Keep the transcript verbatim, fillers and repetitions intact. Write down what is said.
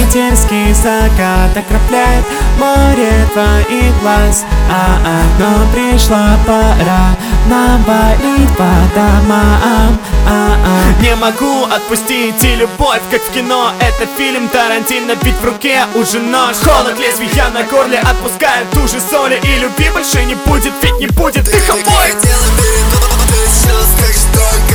Питерский закат окропляет море твоих глаз. А-а, но пришла пора нам валить по домам. А-а. Не могу отпустить и любовь, как в кино. Это фильм Тарантино, ведь в руке уже нож. Холод лезвия на горле отпускает ту же соли. И любви больше не будет, ведь не будет их обоих. Ты не хотела передумать, сейчас как что